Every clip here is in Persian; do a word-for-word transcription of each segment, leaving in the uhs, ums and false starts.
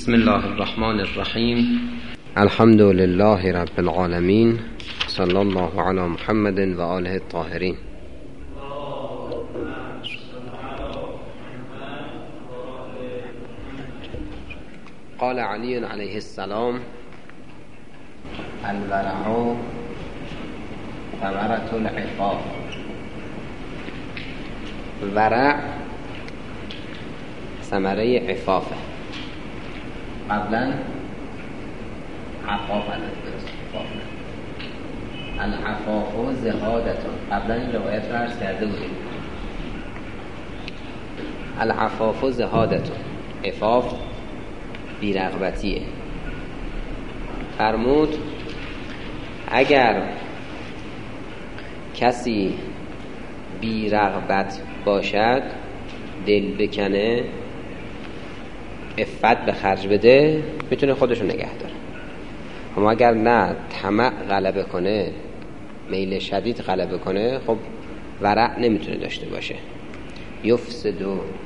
بسم الله الرحمن الرحیم. الحمد لله رب العالمین، صلی الله علی محمد و آله الطاهرین. قال علی علیه السلام: الورع ثمرة العفاف. ورع ثمره عفافه. قبلا عفاف العفاف و زهادتون، قبلا این روایت رو عرض کرده بودیم. العفاف و زهادتون، عفاف بیرغبتیه. فرمود اگر کسی بیرغبت باشد، دل بکنه، عفت به خرج بده، میتونه خودشو نگه داره. اما اگر نه طمع غلبه کنه، میل شدید غلبه کنه، خب ورع نمیتونه داشته باشه. یفسد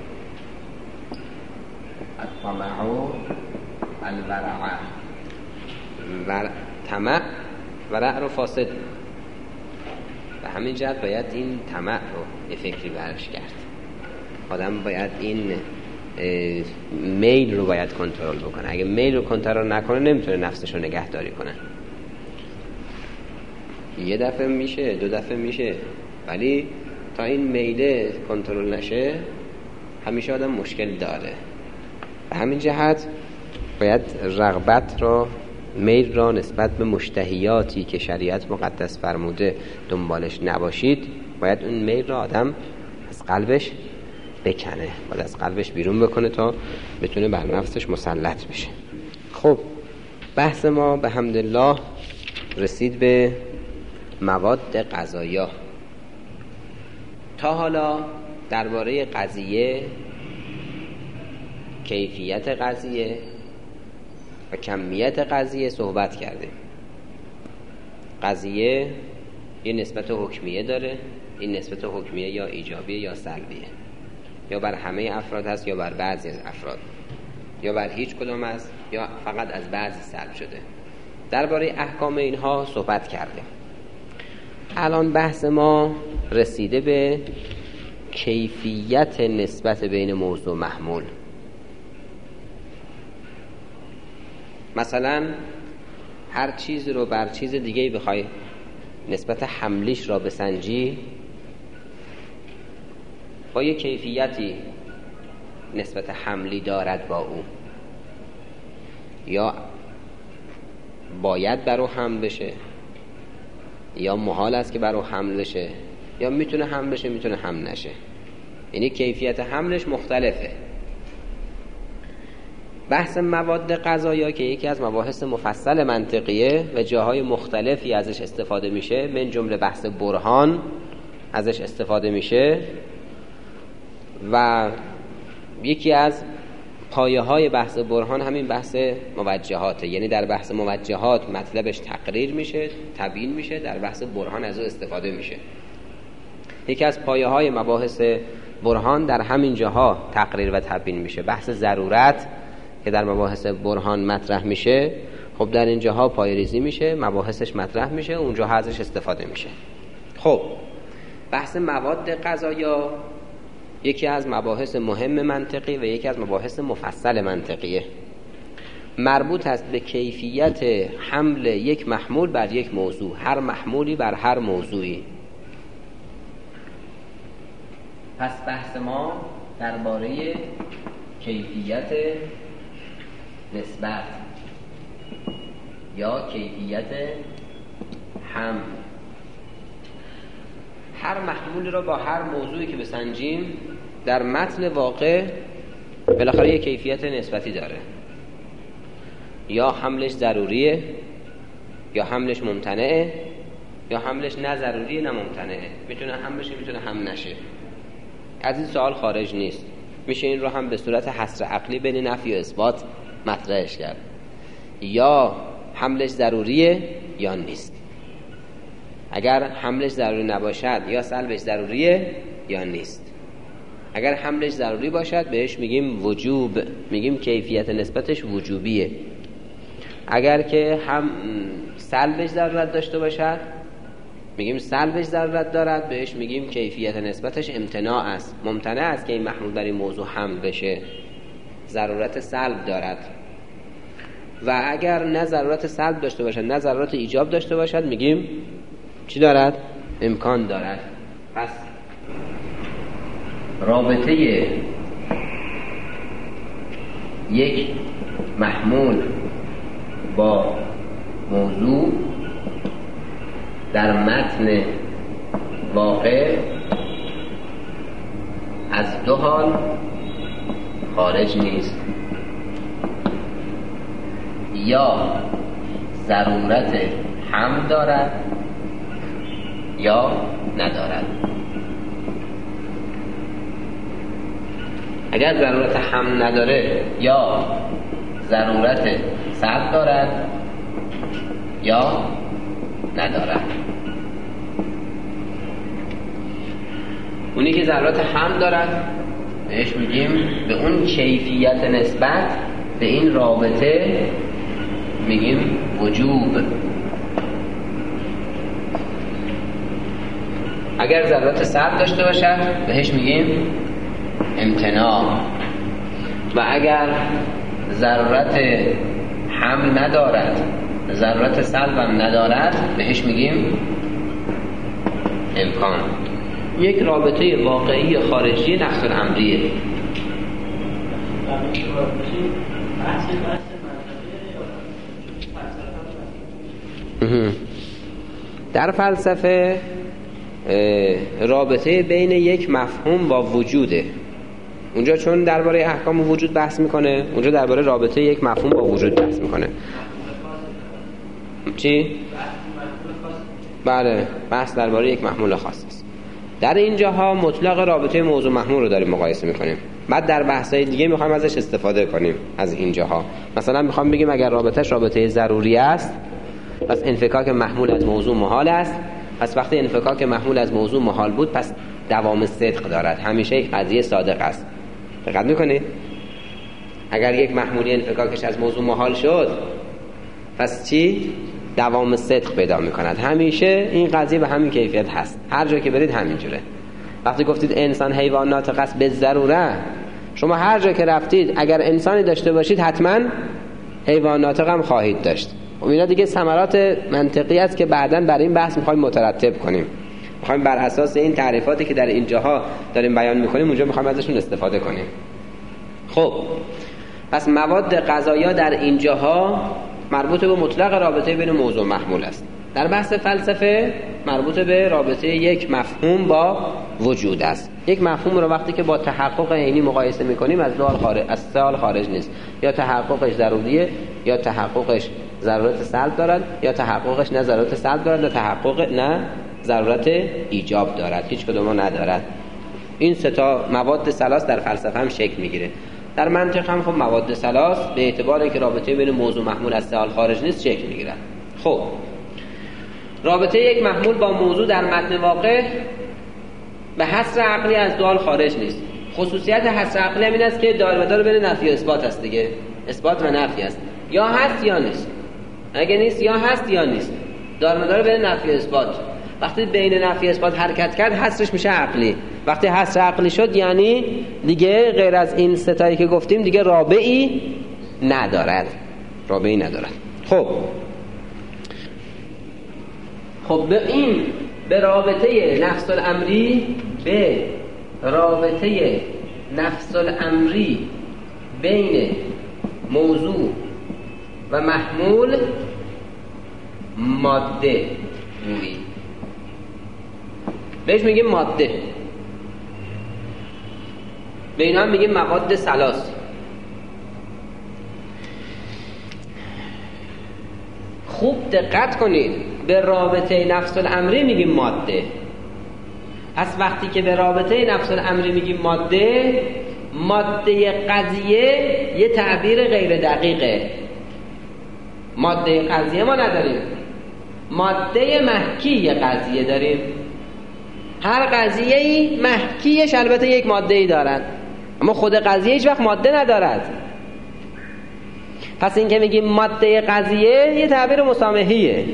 الطمع الورع. ور... طمع ورع رو فاسد. به همین جهت باید این طمع رو یه فکری برش کرد. آدم باید این میل رو باید کنترل بکنه. اگه میل رو کنترل نکنه نمیتونه نفسش رو نگهداری کنه. یه دفعه میشه، دو دفعه میشه، ولی تا این میل کنترل نشه همیشه آدم مشکل داره. به همین جهت باید رغبت رو، میل را نسبت به مشتهیاتی که شریعت مقدس فرموده دنبالش نباشید. باید اون میل را آدم از قلبش بکنه، باید از قلبش بیرون بکنه تا بتونه بر نفسش مسلط بشه. خب بحث ما به حمدالله رسید به مواد غذایی. تا حالا درباره قضیه، کیفیت قضیه و کمیت قضیه صحبت کردیم. قضیه یه نسبت حکمیه داره. این نسبت حکمیه یا ایجابیه یا سلبیه، یا بر همه افراد هست یا بر بعضی از افراد، یا بر هیچ کدام است یا فقط از بعضی سلب شده. درباره احکام اینها صحبت کردیم. الان بحث ما رسیده به کیفیت نسبت بین موضوع و محمول. مثلا هر چیز رو بر چیز دیگه بخوای نسبت حملیش را بسنجی، با یک کیفیتی نسبت حملی دارد با او، یا باید بر او حمل بشه، یا محال است که بر او حمل بشه، یا میتونه حمل بشه میتونه حمل نشه. یعنی کیفیت حملش مختلفه. بحث مواد غذایی که یکی از مباحث مفصل منطقیه و جاهای مختلفی ازش استفاده میشه، من جمله بحث برهان ازش استفاده میشه، و یکی از پایه های بحث برهان همین بحث موجهاته. یعنی در بحث موجهات مطلبش تقریر میشه، تبیین میشه، در بحث برهان از او استفاده میشه. یکی از پایه های مباحث برهان در همین جاها تقریر و تبیین میشه. بحث ضرورت که در مباحث برهان مطرح میشه، خب در این جاها پایه ریزی میشه، مباحثش مطرح میشه، اونجا ازش استفاده میشه. خب بحث مواد غذایی یکی از مباحث مهم منطقی و یکی از مباحث مفصل منطقیه. مربوط است به کیفیت حمل یک محمول بر یک موضوع، هر محمولی بر هر موضوعی. پس بحث ما درباره کیفیت نسبت یا کیفیت حمل. هر محمول را با هر موضوعی که بسنجیم در متن واقع بالاخره یک کیفیت نسبتی داره. یا حملش ضروریه، یا حملش ممتنعه، یا حملش نه ضروریه نه ممتنعه. میتونه هم بشه میتونه هم نشه. از این سوال خارج نیست. میشه این رو هم به صورت حصر عقلی بین نفی و اثبات مطرحش کرد. یا حملش ضروریه یا نیست. اگر حملش ضروری نباشد یا سلبش ضروریه یا نیست. اگر حملش ضروری باشد بهش میگیم وجوب، میگیم کیفیت نسبتش وجوبیه. اگر که هم سلبش ضرورت داشته باشد میگیم سلبش ضرورت دارد، بهش میگیم کیفیت نسبتش امتناع است، ممتنع است که این محمول بر این موضوع حمل بشه، ضرورت سلب دارد. و اگر نه ضرورت سلب داشته باشد نه ضرورت ایجاب داشته باشد میگیم چی دارد؟ امکان دارد. پس رابطه یک محمول با موضوع در متن واقع از دو حال خارج نیست، یا ضرورت حمل دارد یا ندارد. اگر ضرورت حمل نداره یا ضرورت سلب دارد یا ندارد. اونی که ضرورت حمل دارد بهش میگیم به اون کیفیت نسبت به این رابطه میگیم وجوب. اگر ضرورت سلب داشته باشد بهش میگیم امتناع. و اگر ضرورت حمل ندارد ضرورت سلب هم ندارد بهش میگیم امکان. یک رابطه واقعی خارجی نفس الامریه. در فلسفه رابطه بین یک مفهوم با وجوده. اونجا چون درباره احکام وجود بحث میکنه، اونجا درباره رابطه یک مفهوم با وجود بحث میکنه. چی؟ بله، بحث درباره یک محمول خاص است. در اینجاها مطلق رابطه موضوع محمول رو داریم مقایسه میکنیم. بعد در بحث‌های دیگه میخوایم ازش استفاده کنیم از اینجاها. مثلا میخوام بگیم اگر رابطهش رابطه ضروری است پس انفکاک محمول از موضوع محال است. پس وقتی انفکاک محمول از موضوع محال بود پس دوام صدق دارد، همیشه یک قضیه صادق است. دقت میکنید؟ اگر یک محمولی انفکاکش از موضوع محال شد پس چی؟ دوام صدق پیدا میکند. همیشه این قضیه به همین کیفیت هست، هر جا که برید همینجوره. وقتی گفتید انسان حیوان ناطق است به ضروره، شما هر جا که رفتید اگر انسانی داشته باشید حتما حیوان ناطق هم خواهید داشت. و اینا دیگه ثمرات منطقی است که بعداً برای این بحث میخوایم مترتب کنیم. میخوایم بر اساس این تعریفاتی که در اینجاها داریم بیان میکنیم اونجا میخوایم ازشون استفاده کنیم. خب پس مواد غذایی در اینجاها مربوط به مطلق رابطه بین موضوع و محمول است. در بحث فلسفه مربوط به رابطه یک مفهوم با وجود است. یک مفهوم رو وقتی که با تحقق عینی مقایسه میکنیم از دو حال خارج از سه حال خارج نیست. یا تحققش ضروریه یا تحققش ضرورت سلب دارد یا تحققش نه ضرورت سلب دارد نه تحقق نه ضرورت ایجاب دارد. هیچ کدوم ندارد. این سه تا مواد ثلاث در فلسفه هم شکل میگیره. در منطق هم خب مواد ثلاث به اعتبار اینکه رابطه بین موضوع محمول از سه حال خارج نیست شکل میگیرن. خب رابطه یک محمول با موضوع در متن واقع به حصر عقلی از دو حال خارج نیست. خصوصیت حصر عقلی این است که دار و دار بین نفی و اثبات است دیگه. اثبات و نفی است. یا هست یا نیست. اگه نیست یا هست یا نیست. دار و دار بین نفی و اثبات. وقتی بین نفی و اثبات حرکت کرد حصرش میشه عقلی. وقتی حصر عقلی شد یعنی دیگه غیر از این ستایی که گفتیم دیگه رابعی ندارد. رابعی ندارد. خب خب به این به رابطه نفس الامری به رابطه نفس الامری بین موضوع و محمول ماده میگیم. بهش میگیم ماده. به اینا میگیم مواد ثلاث. خوب دقت کنید، به رابطه نفس الامری میگیم ماده. پس وقتی که به رابطه نفس الامری میگیم ماده، ماده قضیه یه تعبیر غیر دقیقه. ماده قضیه ما نداریم، ماده محکی قضیه داریم. هر قضیه‌ای محکیش البته یک ماده‌ای دارد، اما خود قضیه هیچ وقت ماده ندارد. پس این که میگیم ماده قضیه یه تعبیر مسامحیه.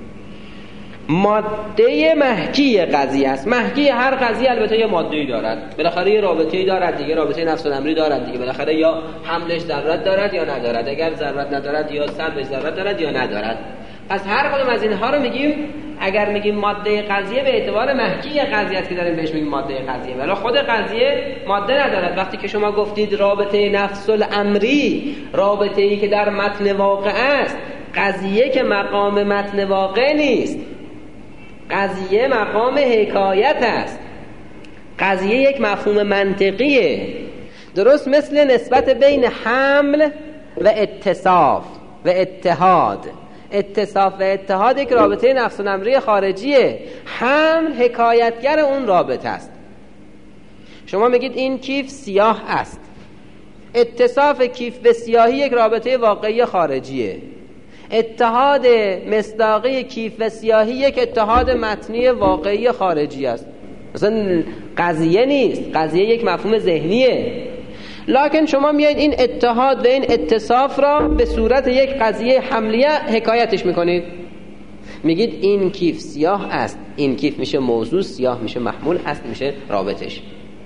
ماده محکی قضیه است. محکی هر قضیه البته یه ماده‌ای دارد، بالاخره یه رابطه‌ای دارد دیگه، رابطه نفس الامری دارد دیگه، بالاخره یا حملش ضرورت دارد یا ندارد، اگر ضرورت ندارد یا سلبش ضرورت دارد یا ندارد. پس هر کدوم از اینها رو میگیم، اگر میگیم ماده قضیه به اعتبار محکی قضیه است که داریم بهش میگیم ماده قضیه، ولی خود قضیه ماده ندارد. وقتی که شما گفتید رابطه نفس الامری، رابطه‌ای که در متن واقع است، قضیه که مقام متن واقع نیست، قضیه مقام حکایت است، قضیه یک مفهوم منطقیه، درست مثل نسبت بین حمل و اتصاف و اتحاد. اتصاف و اتحاد یک رابطه نفس الامری خارجیه، حمل حکایتگر اون رابطه است. شما میگید این کیف سیاه است، اتصاف کیف به سیاهی یک رابطه واقعی خارجیه. اتحاد مصداقی کیف و سیاهی یک اتحاد متنی واقعی خارجی است. مثلا قضیه نیست، قضیه یک مفهوم ذهنیه. لکن شما میایید این اتحاد و این اتصاف را به صورت یک قضیه حملیه حکایتش میکنید، میگید این کیف سیاه است، این کیف میشه موضوع، سیاه میشه محمول، است میشه رابطش.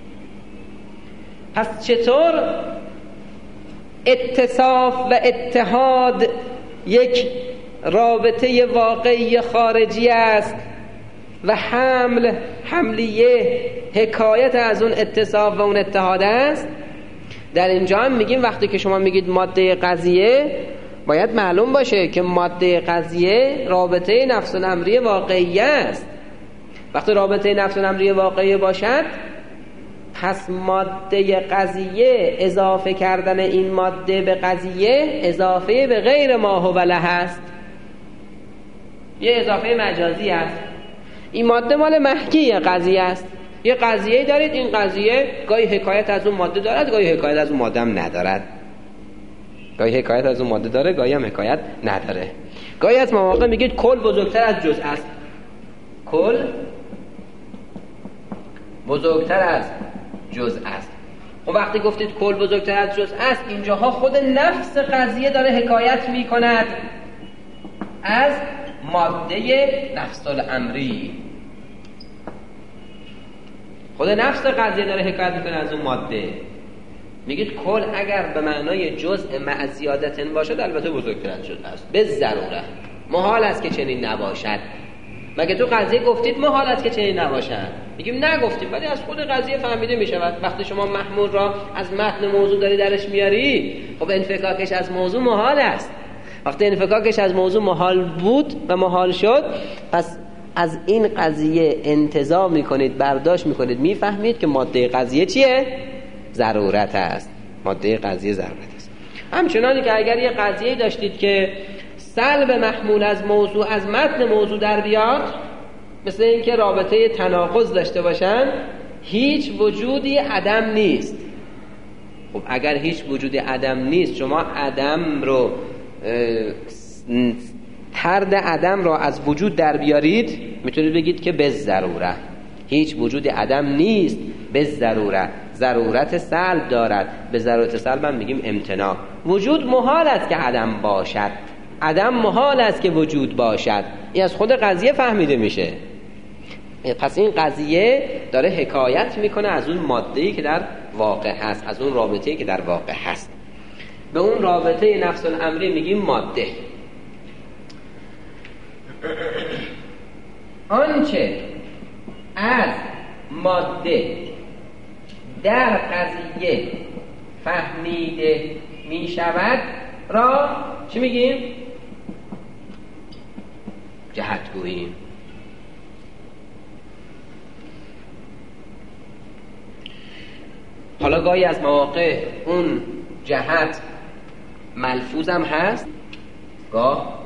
پس چطور اتصاف و اتحاد یک رابطه واقعی خارجی است و حمل حملیه حکایت از اون اتصاف و اون اتحاد است؟ در اینجا هم میگیم وقتی که شما میگید ماده قضیه، باید معلوم باشه که ماده قضیه رابطه نفس الامری واقعی است. وقتی رابطه نفس الامری واقعی باشد، پس ماده قضیه، اضافه کردن این ماده به قضیه اضافه به غیر ما هو له است، یه اضافه مجازی است. این ماده مال محکی قضیه است. یه قضیه دارید، این قضیه گاهی حکایت از اون ماده دارد، گاهی حکایت از اون ماده هم ندارد. گاهی حکایت از اون ماده داره، گاهی هم حکایت نداره. گاهی از مواقع میگید کل بزرگتر از جزء است. کل بزرگتر از جزء است. و وقتی گفتید کل بزرگتر از جزء است، اینجاها خود نفس قضیه داره حکایت میکند از ماده نفس الامری. خود نفس قضیه داره حکایت میکنه از اون ماده. میگید کل اگر به معنای جزء مع زیادت باشد، البته بزرگتر از جزء است، به ضروره. محال است که چنین نباشد. مگه تو قضیه گفتید محال است که چنین نباشد؟ میگیم نگفتیم، ولی از خود قضیه فهمیده میشود. وقتی شما محمول را از متن موضوع داری درش میاری، خب انفکاکش از موضوع محال است. وقتی انفکاکش از موضوع محال بود و محال شد، پس از این قضیه انتزاع میکنید، برداشت میکنید، میفهمید که ماده قضیه چیه؟ ضرورت است. ماده قضیه ضرورت است. همچنانی که اگر یه قضیه داشتید که سلب محمول از موضوع از متن موضوع در بیاد، مثل اینکه رابطه تناقض داشته باشن، هیچ وجودی عدم نیست. خب اگر هیچ وجودی عدم نیست، شما عدم رو طرد عدم را از وجود در بیارید، میتونید بگید که به ضروره هیچ وجود عدم نیست، به ضروره ضرورت سلب دارد. به ضرورت سلب هم میگیم امتناع. وجود محال است که عدم باشد، عدم محال است که وجود باشد. این از خود قضیه فهمیده میشه. پس این قضیه داره حکایت میکنه از اون ماده‌ای که در واقع هست، از اون رابطه‌ای که در واقع هست. به اون رابطه نفس الامری میگیم ماده. آنچه از ماده در قضیه فهمیده می شود را چی میگیم؟ جهت گوییم. حالا گاهی از مواقع اون جهت ملفوظ هم هست، گاه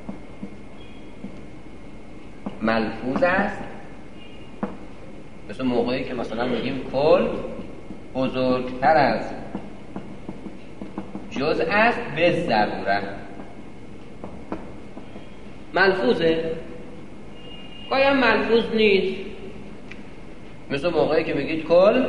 ملفوظ است، مثل موقعی که مثلا میگیم کل بزرگتر از جزء است به ضروره. ملفوظه، گاهی هم ملفوظ نیست. مثل موقعی که میگید کل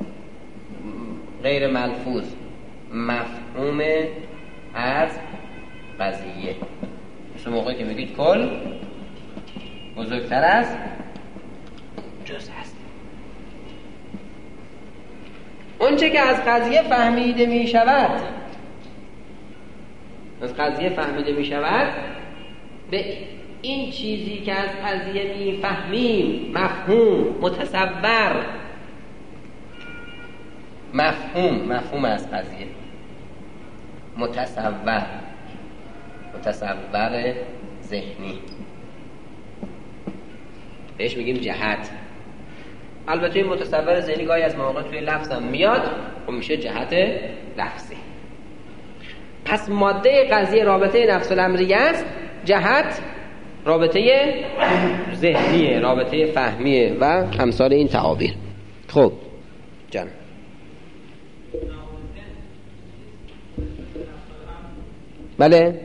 غیر ملفوظ مفهوم از قضیه، مثل موقعی که میگید کل بزرگتر از جز هست. اون چه که از قضیه فهمیده می شود از قضیه فهمیده می شود به این چیزی که از قضیه می فهمیم مفهوم، متصور، مفهوم مفهوم از قضیه، متصور متصور ذهنی، بهش میگیم جهت. البته این متصور ذهنی گاهی از مواقع توی لفظ هم میاد و میشه جهت لفظی. پس ماده قضیه رابطه نفس الامریه است، جهت رابطه ذهنیه، رابطه فهمیه و امثال این تعابیر. خب جان بله،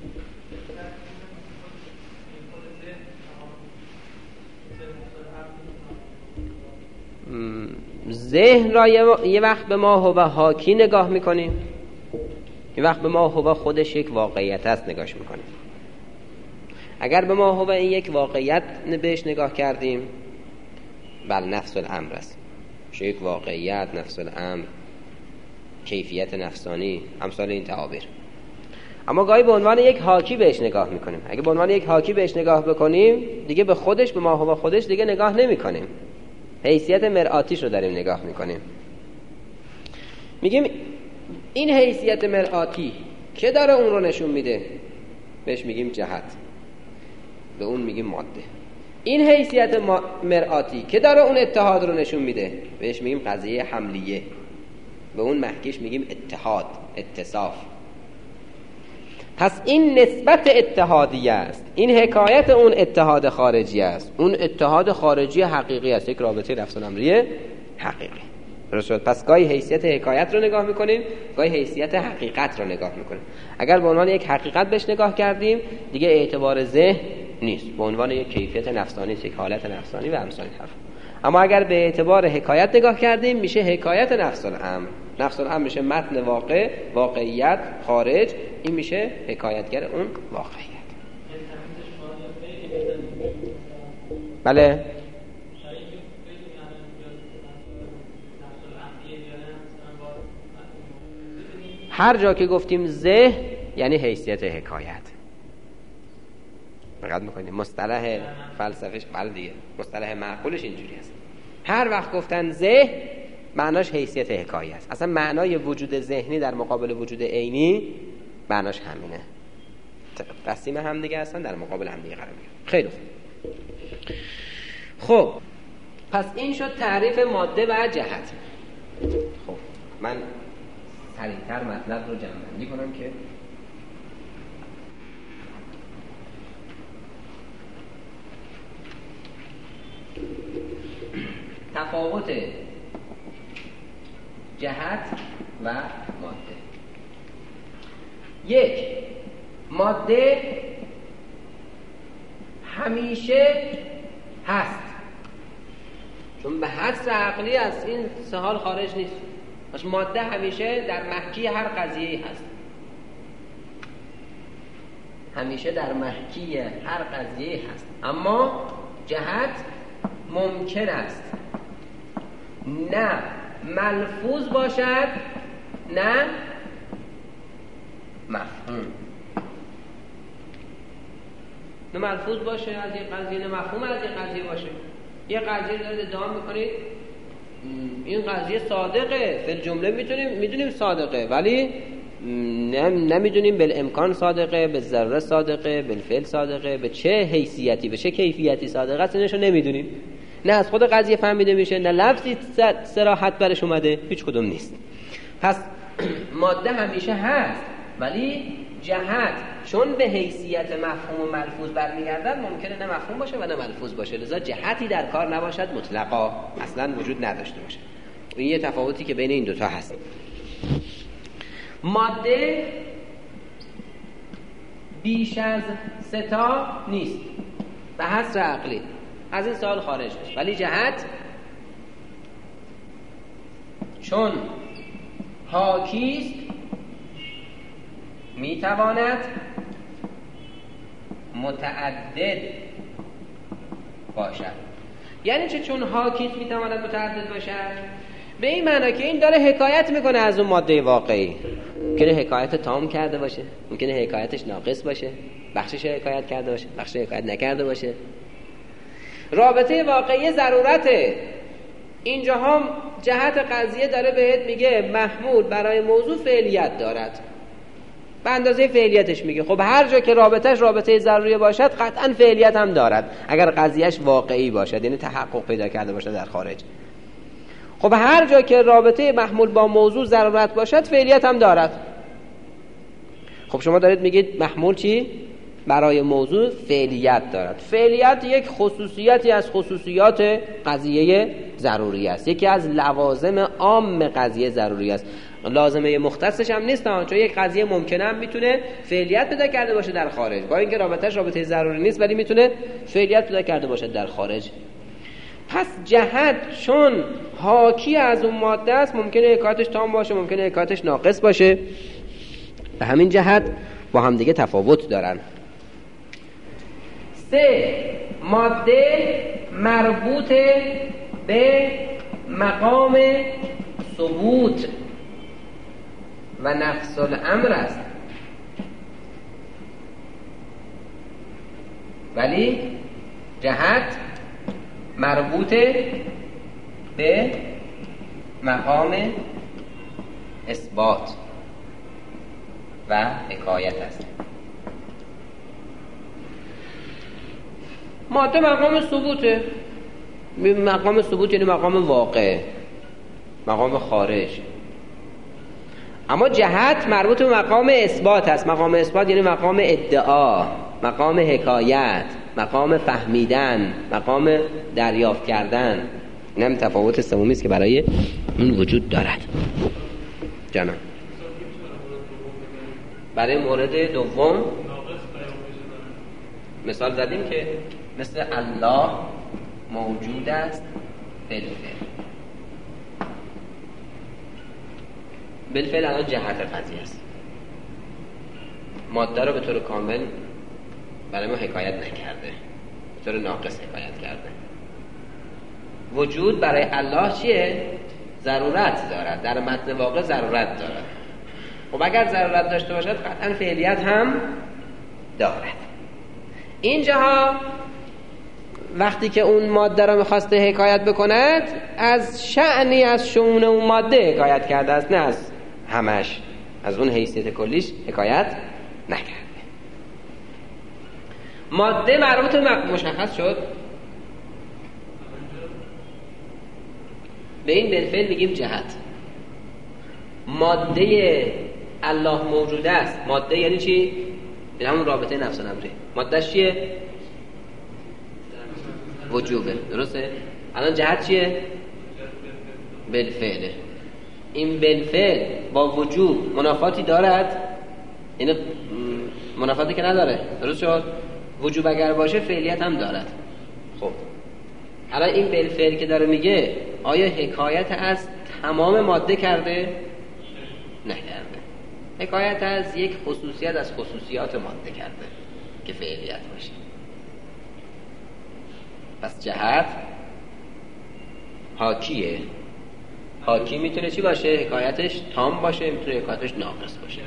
ذهن را یه وقت به ما هو حاکی نگاه میکنیم، یه وقت به ما هو خودش یک واقعیت است نگاهش میکنیم. اگر به ما هو این یک واقعیت بهش نگاه کردیم، بله نفس الامر است، میشه یک واقعیت، نفس الامر، کیفیت نفسانی، امثال این تعابیر. اما گاهی به عنوان یک حاکی بهش نگاه میکنیم. اگه به عنوان یک حاکی بهش نگاه بکنیم، دیگه به خودش، به ما هو خودش دیگه نگاه نمیکنیم، حیثیت مرآتیش رو داریم نگاه میکنیم. میگیم این حیثیت مرآتی که داره اون رو نشون میده، بهش میگیم جهت، به اون میگیم ماده. این حیثیت مرآتی که داره اون اتحاد رو نشون میده، بهش میگیم قضیه حملیه، به اون محکیش میگیم اتحاد، اتصاف. پس این نسبت اتحادیه است، این حکایت اون اتحاد خارجی است، اون اتحاد خارجی حقیقی است، یک رابطه نفس الامریه حقیقی. درست؟ پس گاهی حیثیت حکایت رو نگاه میکنیم، گاهی حیثیت حقیقت رو نگاه میکنیم. اگر به عنوان یک حقیقت بهش نگاه کردیم، دیگه اعتبار ذهن نیست، به عنوان یک کیفیت نفسانی، یک حالت نفسانی و امثال حرف. اما اگر به اعتبار حکایت نگاه کردیم، میشه حکایت نفس الامر. نفس الامر میشه متن واقع، واقعیت خارج، این میشه حکایتگر اون واقعیت. بله هر جا که گفتیم ذهن یعنی حیثیت حکایت. دقت میکنیم مصطلح فلسفیش بله دیگه، مصطلح معقولش اینجوری است. هر وقت گفتن ذهن معناش حیثیت حکایت است. اصلا معنای وجود ذهنی در مقابل وجود عینی معناش همینه، قسیم هم دیگه هستن، در مقابل هم دیگه قرار میگیرن. خیلی خوب. خب پس این شد تعریف ماده و جهت. خب من سریعتر مطلب رو جمع‌بندی کنم که تفاوت جهت و ماده. یک، ماده همیشه هست، چون به حدس عقلی از این سه حال خارج نیست. پس ماده همیشه در محکی هر قضیه‌ای هست، همیشه در محکی هر قضیه‌ای هست. اما جهت ممکن است نه ملفوظ باشد نه مفهوم. نه ملفوظ باشه از یک قضیه، نه مفهوم از یک قضیه باشه. یه قضیه دارید ادعا میکنید این قضیه صادقه، فی الجمله میتونیم میدونیم صادقه، ولی نمیدونیم بالامکان صادقه، به ذره صادقه، بالفعل صادقه، به چه حیثیتی، به چه کیفیتی صادقه است اینشو نمیدونیم. نه از خود قضیه فهمیده میشه، نه لفظی صراحت برش اومده، هیچ کدوم نیست. پس ماده همیشه هست، ولی جهت چون به حیثیت مفهوم و ملفوظ برمیگردد ممکنه نه مفهوم باشه و نه ملفوظ باشه، لذا جهتی در کار نباشد، مطلقا اصلا وجود نداشته باشه. این یه تفاوتی که بین این دوتا هست. ماده بیش از سه تا نیست به حصر عقلی، از این سوال خارج نیست، ولی جهت چون حاکیست میتواند متعدد باشد. یعنی چه چون حاکیست میتواند متعدد باشد؟ به این معنی که این داره حکایت میکنه از اون ماده واقعی. ممکنه حکایت تام کرده باشه، ممکنه حکایتش ناقص باشه، بخشش حکایت کرده باشه، بخشش حکایت نکرده باشه. رابطه واقعی ضرورته. اینجا هم جهت قضیه داره بهت میگه محمول برای موضوع فعلیت دارد، به اندازه فعلیتش میگه. خب هر جا که رابطهش رابطه ضروری باشد قطعا فعلیت هم دارد، اگر قضیهش واقعی باشد، یعنی تحقق پیدا کرده باشد در خارج. خب هر جا که رابطه محمول با موضوع ضرورت باشد فعلیت هم دارد. خب شما دارید میگید محمول چی؟ برای موضوع فعلیت دارد. فعلیت یک خصوصیتی از خصوصیات قضیه ضروری است، یکی از لوازم عام قضیه ضروری است. لازمه مختصش هم نیست، چون یک قضیه ممکنه هم میتونه فعلیت پیدا کرده باشه در خارج، با اینکه رابطهش رابطه ضروری نیست ولی میتونه فعلیت پیدا کرده باشه در خارج. پس جهت چون حاکی از اون ماده است، ممکنه حکایتش تام باشه، ممکنه حکایتش ناقص باشه. به همین جهت با هم دیگه تفاوت دارن. سه، ماده مربوط به مقام ثبوت و نفس الامر است، ولی جهت مربوط به مقام اثبات و حکایت است. ماده مقام ثبوته. مقام ثبوت یعنی مقام واقع، مقام خارج. اما جهت مربوط به مقام اثبات است. مقام اثبات یعنی مقام ادعا، مقام حکایت، مقام فهمیدن، مقام دریافت کردن. این هم تفاوت سومی است که برای اون وجود دارد. جانم برای مورد دوم مثال زدیم که مثل الله موجود است بالفعل. بالفعل الان جهت قضیه است. ماده رو به طور کامل برای ما حکایت نکرده، به طور ناقص حکایت کرده. وجود برای الله چیه؟ ضرورت دارد، در متن واقع ضرورت دارد. خب اگر ضرورت داشته باشد قطعا فعلیت هم دارد. اینجاها وقتی که اون ماده را میخواسته حکایت بکند، از شأنی از شؤون اون ماده حکایت کرده است، نه از همش، از اون حیثیت کلیش حکایت نکرده. ماده مربوط به مشخص شد. به این بالفعل میگیم جهت. ماده الله موجود است. ماده یعنی چی؟ یعنی همون رابطه نفس الامری. مادهش چیه؟ وجوبه. درسته؟ الان جهت چیه؟ بالفعله. این بالفعل با وجوب منافاتی دارد؟ این منافاتی که نداره. درست شد؟ وجوب اگر باشه فعلیت هم دارد. خب الان این بالفعل که داره میگه آیا حکایت از تمام ماده کرده؟ نکرده. حکایت از یک خصوصیت از خصوصیات ماده کرده که فعلیت باشه. پس جهت حاکیه. حاکی میتونه چی باشه؟ حکایتش تام باشه، میتونه حکایتش ناقص باشه.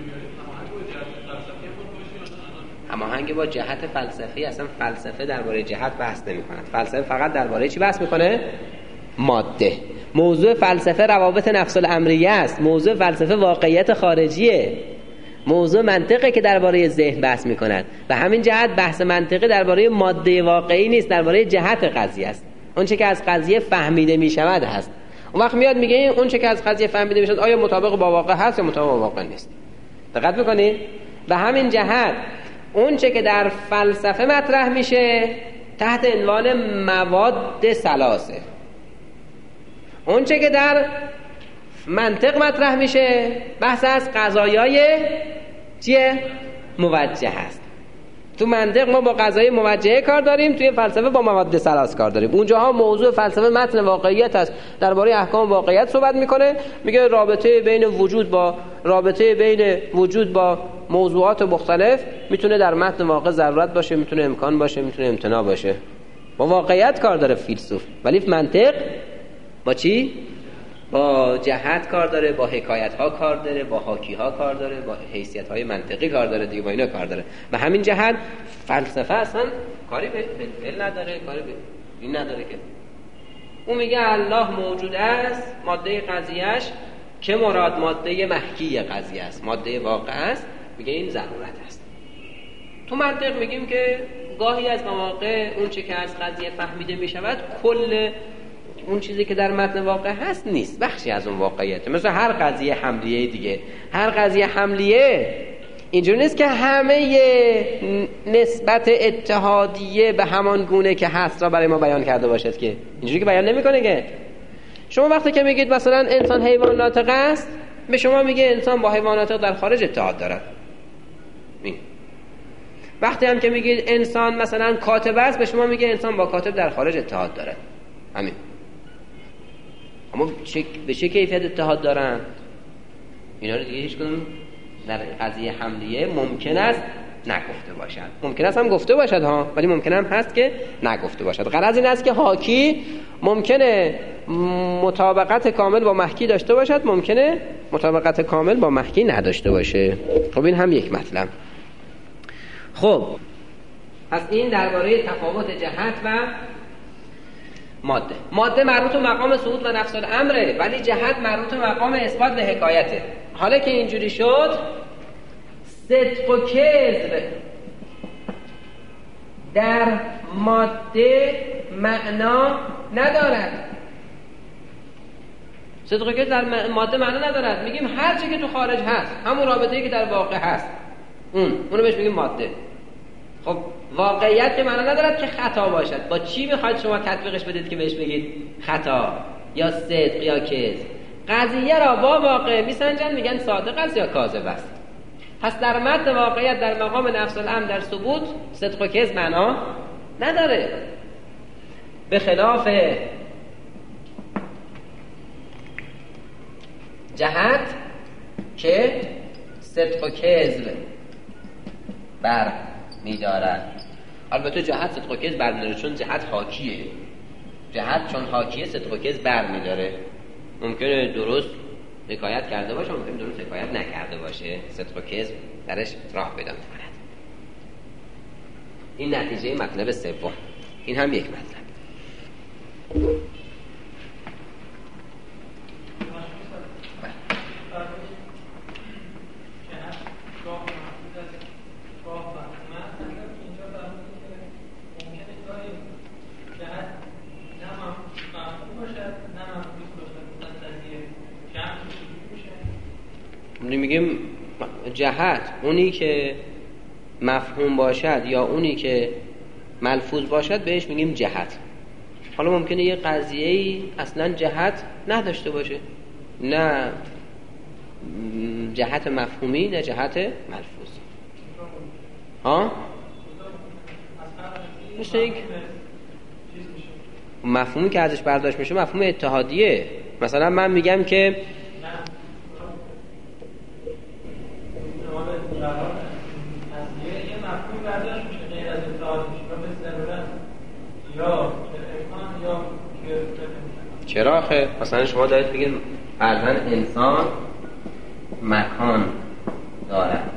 هماهنگ با جهت فلسفی. اصلا فلسفه درباره جهت بحث نمی کند. فلسفه فقط درباره چی بحث میکنه؟ ماده. موضوع فلسفه روابط نفس الامریه است. موضوع فلسفه واقعیت خارجیه. موضوع منطقه که درباره ذهن بحث میکند. و همین جهت بحث منطقی درباره ماده واقعی نیست، درباره جهت قضیه است. اون چه که از قضیه فهمیده میشود هست. اون وقت میاد میگه اون چه که از قضیه فهمیده میشود آیا مطابق با واقع هست یا مطابق با واقع نیست. دقت میکنید؟ و همین جهت اون چه که در فلسفه مطرح میشه تحت عنوان مواد ثلاثه، اون چه که در منطق مطرح میشه بحث از قضایای چیه؟ موجه هست. تو منطق ما با قضایای موجهه کار داریم، توی فلسفه با مواد ثلاث کار داریم. اونجاها موضوع فلسفه متن واقعیت است، درباره احکام واقعیت صحبت میکنه، میگه رابطه بین وجود با رابطه بین وجود با موضوعات مختلف میتونه در متن واقع ضرورت باشه، میتونه امکان باشه، میتونه امتناع باشه. با واقعیت کار داره فیلسوف. ولی منطق با چی؟ با جهت کار داره، با حکایت ها کار داره، با حاکی ها کار داره، با حیثیت های منطقی کار داره دیگه، با اینا کار داره. و همین جهت فلسفه اصلا کاری به فعل نداره، کاری به این نداره که اون میگه الله موجود است، ماده قضیهش که مراد ماده محکی قضیه است، ماده واقع است، میگه این ضرورت است. تو منطق میگیم که گاهی از مواقع اون چه که از قضیه فهمیده میشود کل اون چیزی که در متن واقع هست نیست، بخشی از اون واقعیته. مثل هر قضیه حملیه دیگه، هر قضیه حملیه اینجوری نیست که همه نسبت اتحادیه به همان گونه که هست را برای ما بیان کرده باشد، که اینجوری که بیان نمیکنه. که شما وقتی که میگید مثلا انسان حیوان ناطق است، به شما میگه انسان با حیوان ناطق در خارج اتحاد دارد. وقتی هم که میگید انسان مثلا کاتب است، به شما میگه انسان با کاتب در خارج اتحاد دارد. همین. اما به چه کیفیت اتحاد دارن؟ اینا رو دیگه هیچ کدوم در قضیه حملیه ممکن است نگفته باشد. ممکن است هم گفته باشد ها، ولی ممکن هم هست که نگفته باشد. غرض این است که حاکی ممکنه مطابقت کامل با محکی داشته باشد، ممکنه مطابقت کامل با محکی نداشته باشه. خب این هم یک مطلب. خب پس این درباره تفاوت جهت و ماده. ماده مربوط به مقام صعود و نفس الامره، ولی جهت مربوط به مقام اثبات و حکایته. حالا که اینجوری شد، صدق و کذب در ماده معنا ندارد. صدق و کذب در ماده معنا ندارد. میگیم هر چی که تو خارج هست، همون رابطه‌ای که در واقع هست، اون اونو بهش میگیم ماده. خب واقعیت که معنا ندارد که خطا باشد. با چی میخواید شما تطبیقش بدید که بهش بگید خطا یا صدق یا کذب؟ قضیه را با واقع میسنجن، میگن صادق است یا کاذب است. پس در متن واقعیت در مقام نفس الامر در ثبوت صدق و کذب معنا نداره، به خلاف جهت که صدق و کذب بر می‌دارد. البته جهت صدق و کذب بر می‌داره چون جهت حاکیه. جهت چون حاکیه صدق و کذب بر می‌داره. ممکنه درست حکایت کرده باشه، ممکنه درست حکایت نکرده باشه، صدق و کذب درش راه پیدا می‌کند. این نتیجه مطلب سوم. این هم یک مطلب. میگیم جهت اونی که مفهوم باشد یا اونی که ملفوظ باشد بهش میگیم جهت. حالا ممکنه یه قضیه‌ای اصلا جهت نداشته باشه، نه جهت مفهومی نه جهت ملفوظ. ها؟ مثل یک مفهومی که ازش برداشت میشه مفهوم اتحادیه. مثلا من میگم که چرا آخه مثلا شما دارید بگید فرضاً انسان مکان دارد،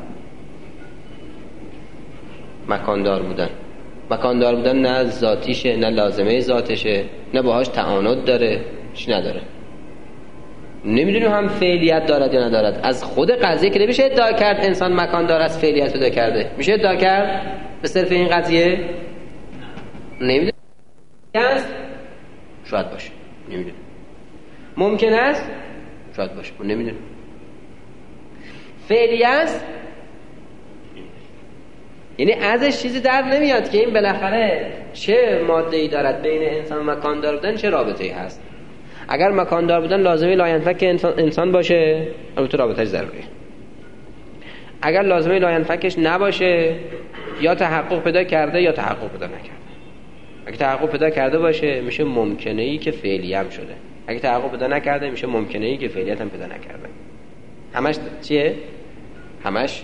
مکاندار بودن مکاندار بودن نه ذاتیشه نه لازمه ذاتشه نه باهاش تعاند داره، چی نداره. نمیدونیم هم فعلیت دارد یا ندارد. از خود قضیه که نمیشه ادعا کرد انسان مکاندار است فعلیت پیدا کرده. میشه ادعا کرد به صرف این قضیه؟ نمیدونیم. است شاید باشه، نمیدونیم. ممکن است شاید باشه، نمیدونیم. فعلی است یعنی ازش چیزی در نمیاد که این بالاخره چه ماده‌ای دارد بین انسان و مکاندار بودن، چه رابطه‌ای هست. اگر مکاندار بودن لازمه لاینفک انسان, انسان باشه، البته رابطه‌اش ضروریه. اگر لازمه لاینفکش نباشه، یا تحقق پیدا کرده یا تحقق پیدا نکرده. اگه تحقق پیدا کرده باشه میشه ممکنه ای که فعلی هم شده، اگه تحقق پیدا نکرده میشه ممکنه ای که فعلیت هم پیدا نکرده. همش چیه؟ همش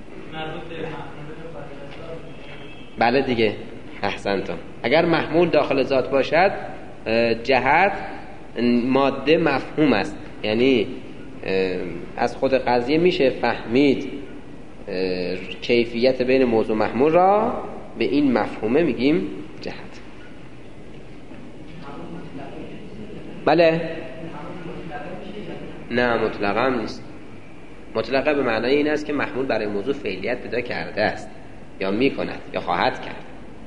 بله دیگه، احسنتم. اگر محمول داخل ذات باشد جهت ماده مفهوم است، یعنی از خود قضیه میشه فهمید کیفیت بین موضوع محمول را، به این مفهومه میگیم جهت. بله نه مطلقا نیست. مطلقه به معنای این است که محمول برای موضوع فعلیت پیدا کرده است یا میکند یا خواهد کرد.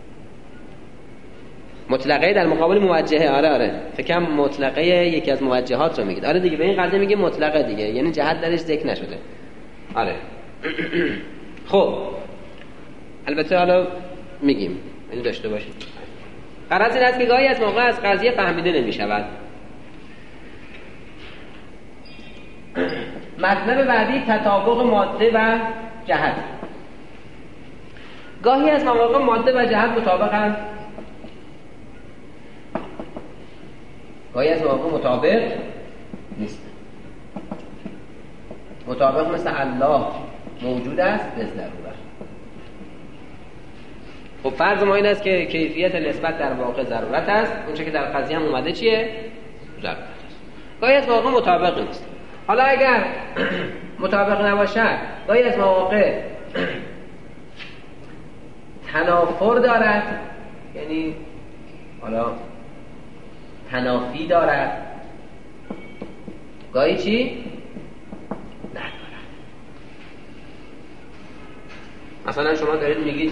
مطلقه در مقابل موجهه. آره آره فکرم مطلقه یکی از موجهات رو میگید. آره دیگه به این قضیه میگه مطلقه دیگه، یعنی جهت درش ذکر نشده. آره خب البته حالا میگیم این داشته باشید. غرض این است که گاهی از موقع از قضیه فهمیده نمیشود. مطلب بعدی تطابق ماده و جهت. گاهی از مواقع ماده و جهت مطابقند، گاهی از مواقع مطابق نیست. مطابق مثل الله موجود است به ضرورت. خب فرض ما این است که کیفیت نسبت در واقع ضرورت است، اونچه که در قضیه هم اومده چیه؟ ضرورت است. گاهی از مواقع مطابق نیست. حالا اگر مطابق نباشد گاهی از مواقع تنافر دارد، یعنی حالا تنافی دارد، گاهی چی؟ ندارد. مثلا شما دارید میگید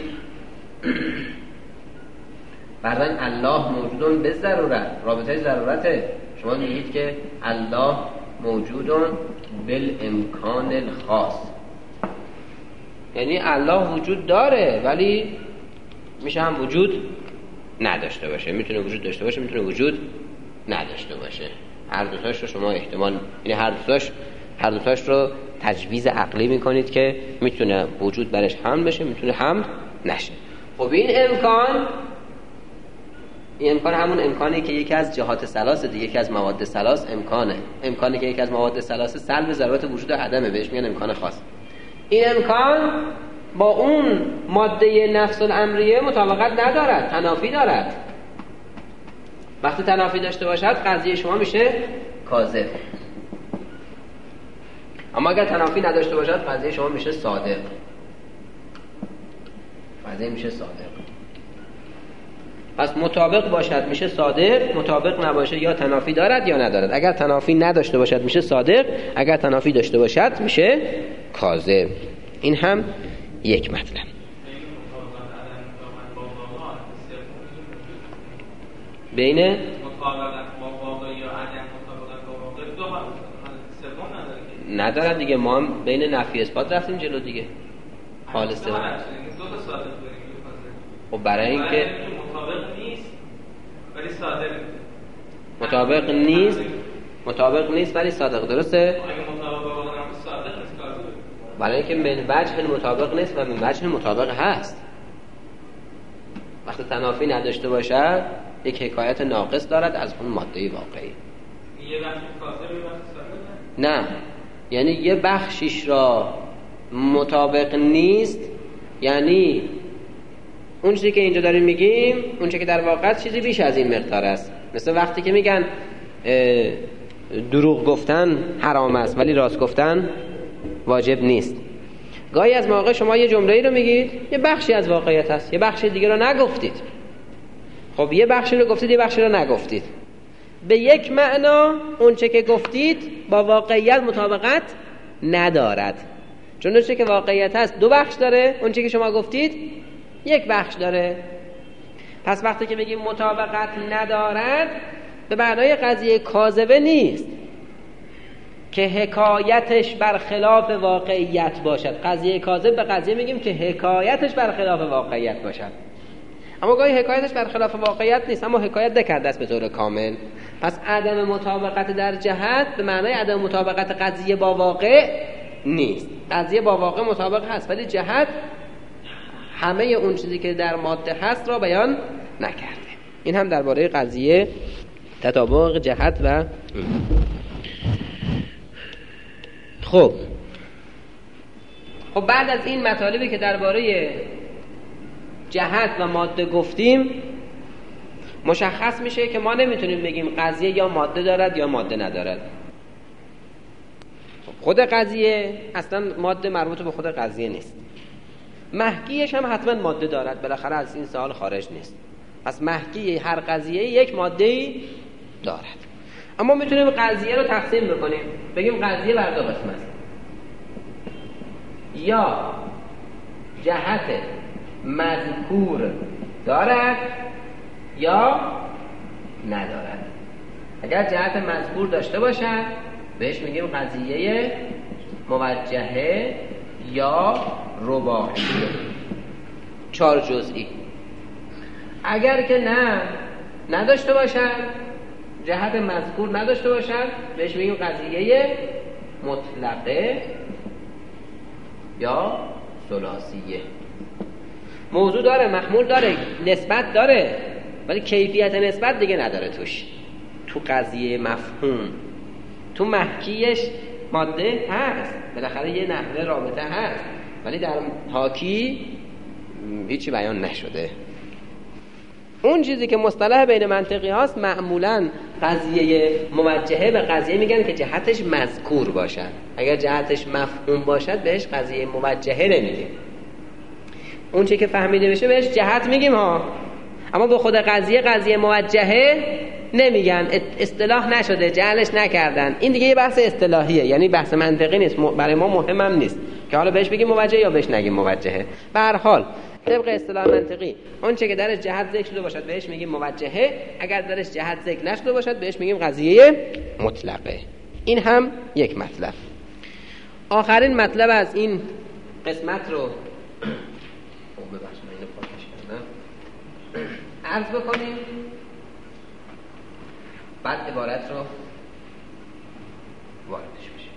بعدن الله موجودون به ضرورت، رابطه ضرورته. شما میگید که الله موجودون بالامکان الخاص، یعنی الله وجود داره ولی میشه هم وجود نداشته باشه، میتونه وجود داشته باشه میتونه وجود نداشته باشه. هر دوتاش رو شما احتمال، یعنی هر دوتاش هر دوتاش رو تجویز عقلی میکنید که میتونه وجود برش حمل بشه میتونه حمل نشه. خب این امکان این امکان همون امکانی که یکی از جهات ثلاثه دیگه، یکی از مواد ثلاث امکانه، امکانی که یکی از مواد ثلاثه سلب ضرورت وجود و عدمه، بهش میگن امکان خاص. این امکان با اون ماده نفس الامریه مطابقت ندارد، تنافی دارد. وقتی تنافی داشته باشد قضیه شما میشه کاذب، اما اگر تنافی نداشته باشد قضیه شما میشه صادق. قضیه میشه صادق. پس مطابق باشد میشه صادق، مطابق نباشه یا تنافی دارد یا ندارد. اگر تنافی نداشته باشد میشه صادق، اگر تنافی داشته باشد میشه کاذب. این هم یک مطلب. بین مطابقت با واقع یا عدم مطابقت با واقع دو حالت سوم نداره که نداره دیگه. ما هم بین نفی اثبات رفتیم جلو دیگه. حال سوم دو تا صادق داریم. خب برای اینکه مطابق نیست ولی صادق، مطابق نیست مطابق نیست ولی صادق، درسته؟ اگه مطابق با واقع صادق نیست کاذب. برای اینکه من وجه مطابق نیست و من وجه مطابق هست. وقتی تنافی نداشته باشد یک حکایت ناقص دارد از اون ماده واقعی. یه بخش کاذب یه بخش صادق؟ نه، یعنی یه بخشش را مطابق نیست، یعنی اون چیزی که اینجا داریم میگیم اون چیزی که در واقع چیزی بیش از این مقدار است. مثل وقتی که میگن دروغ گفتن حرام است ولی راست گفتن واجب نیست. گاهی از موقع شما یه جمله‌ای رو میگید یه بخشی از واقعیت هست، یه بخش دیگه رو نگفتید. خب یه بخشی رو گفتید یه بخشی رو نگفتید. به یک معنا اون چه که گفتید با واقعیت مطابقت ندارد، چون اون چه که واقعیت هست دو بخش داره، اون چه که شما گفتید یک بخش داره. پس وقتی که میگیم مطابقت ندارد به معنای قضیه کاذبه نیست که حکایتش برخلاف واقعیت باشد. قضیه کاذب به قضیه میگیم که حکایتش برخلاف واقعیت باشد، اما گاهی حکایتش برخلاف واقعیت نیست اما حکایت نکرده است به طور کامل. پس عدم مطابقت در جهت به معنای عدم مطابقت قضیه با واقع نیست. قضیه با واقع مطابق هست ولی جهت همه اون چیزی که در ماده هست را بیان نکرده. این هم درباره قضیه تطابق جهت و خب خب بعد از این مطالبی که درباره جهت و ماده گفتیم، مشخص میشه که ما نمیتونیم بگیم قضیه یا ماده دارد یا ماده ندارد. خود قضیه اصلا ماده مربوط به خود قضیه نیست، محکیش هم حتما ماده دارد، بالاخره از این سوال خارج نیست. پس محکی هر قضیه یک ماده‌ای دارد. اما میتونیم قضیه رو تقسیم بکنیم، بگیم قضیه بر دو قسم است، یا جهت مذکور دارد یا ندارد. اگر جهت مذکور داشته باشد بهش میگیم قضیه موجهه یا رباعی، چهار جزئی. اگر که نه نداشته باشد، جهت مذکور نداشته باشد، بهش میگیم قضیه مطلقه یا ثلاثیه. موضوع داره، محمول داره، نسبت داره، ولی کیفیت نسبت دیگه نداره توش. تو قضیه مفهوم، تو محکیش ماده هست، بالاخره یه نحوه رابطه هست، ولی در حاکی هیچی بیان نشده. اون چیزی که مصطلح بین منطقی هاست معمولاً قضیه موجهه به قضیه میگن که جهتش مذکور باشد. اگر جهتش مفهوم باشد بهش قضیه موجهه نمیگیم. اون چیزی که فهمیده بشه بهش جهت میگیم ها، اما به خود قضیه قضیه موجهه نمیگن، اصطلاح نشده، جعلش نکردن. این دیگه یه بحث اصطلاحیه، یعنی بحث منطقی نیست، برای ما مهم هم نیست که حالا بهش بگیم موجهه یا بهش نگیم موجهه. به هر حال طبق اصطلاح منطقی اون چه که درش جهت ذکر شده باشد بهش میگیم موجهه، اگر درش جهت ذکر نشده باشد بهش میگیم قضیه مطلقه. این هم یک مطلب. آخرین مطلب از این قسمت رو عرض بکنیم، بعد عبارت رو واردش بشیم.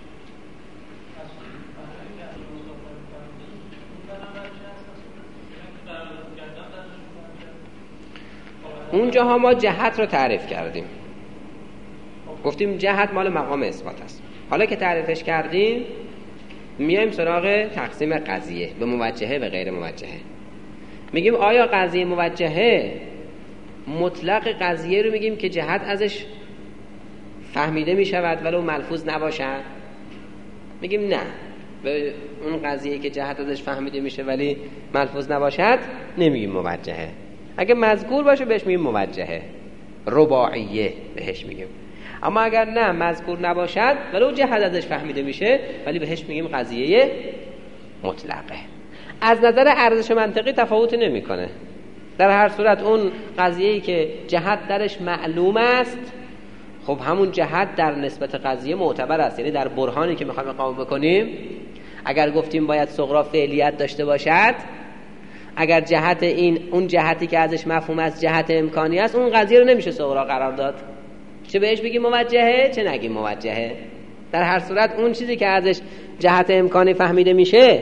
اونجاها ما جهت رو تعریف کردیم، گفتیم جهت مال مقام اثبات است. حالا که تعریفش کردیم میایم سراغ تقسیم قضیه به موجهه و غیر موجهه. میگیم آیا قضیه موجهه مطلق قضیه رو میگیم که جهت ازش فهمیده میشود ولو ملفوظ نباشد؟ میگیم نه، به اون قضیه که جهت ازش فهمیده میشه ولی ملفوظ نباشد نمیگیم موجهه. اگه مذکور باشه بهش میگیم موجهه، رباعیه بهش میگیم. اما اگر نه مذکور نباشد ولو جهت ازش فهمیده میشه ولی بهش میگیم قضیه مطلقه. از نظر ارزش منطقی تفاوتی نمیکنه. در هر صورت اون قضیه‌ای که جهت درش معلوم است، خب همون جهت در نسبت قضیه معتبر است. یعنی در برهانی که میخوایم اقامه بکنیم، اگر گفتیم باید صغرا فعلیت داشته باشد، اگر جهت این اون جهتی که ازش مفهوم است جهت امکانی است، اون قضیه رو نمیشه صغرا قرار داد، چه بهش بگیم موجهه چه نگیم موجهه. در هر صورت اون چیزی که ازش جهت امکانی فهمیده میشه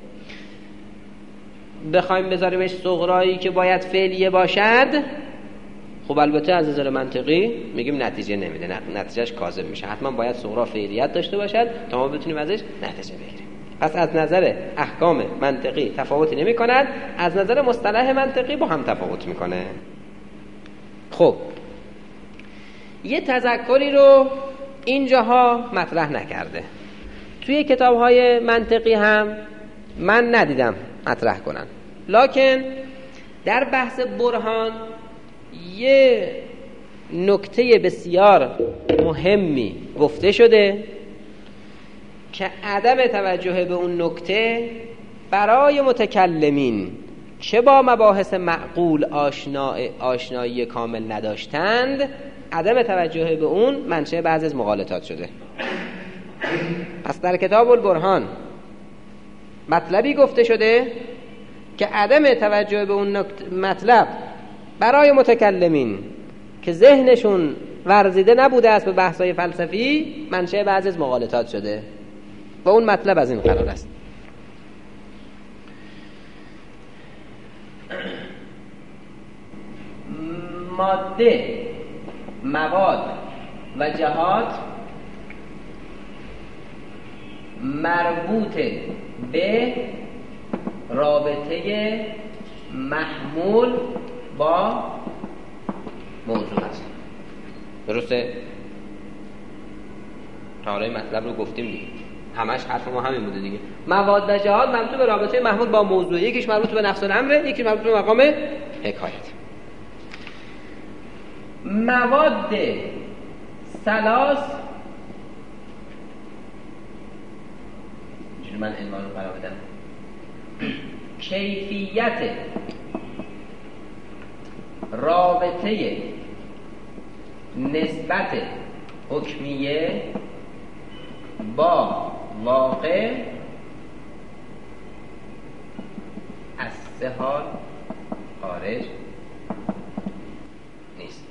بخوایم بذاریمش صغرایی که باید فعلیه باشد، خب البته از نظر منطقی میگیم نتیجه نمیده، نتیجهش کاذب میشه. حتما باید صغرا فعلیت داشته باشد تا ما بتونیم ازش نتیجه بگیریم. پس از نظر احکام منطقی تفاوتی نمی کند، از نظر مصطلح منطقی با هم تفاوت میکنه. خب یه تذکری رو اینجاها مطرح نکرده، توی کتاب‌های منطقی هم من ندیدم مطرح کنن، لکن در بحث برهان یه نکته بسیار مهمی گفته شده که عدم توجه به اون نکته برای متکلمین که با مباحث معقول آشنا آشنایی کامل نداشتند، عدم توجه به اون منشأ بعضی از مغالطات شده. پس در کتاب البرهان مطلبی گفته شده که عدم توجه به اون مطلب برای متکلمین که ذهنشون ورزیده نبوده است به بحث‌های فلسفی منشأ بعضی از مغالطات شده و اون مطلب از این قرار است. ماده، مواد و جهات مربوط به رابطه محمول با موضوع است. درسته؟ تا حالا این مطلب رو گفتیم دیگه، همش حرف ما همین بوده دیگه. مواد و جهات مربوط به رابطه محمول با موضوع، یکیش مربوط به نفس الامر، یکی مربوط به مقام حکایت. مواد ثلاث، اینجوری من عنوان رو قرار بدم، کیفیت رابطه نسبت حکمیه با واقع از سه حال خارج نیست.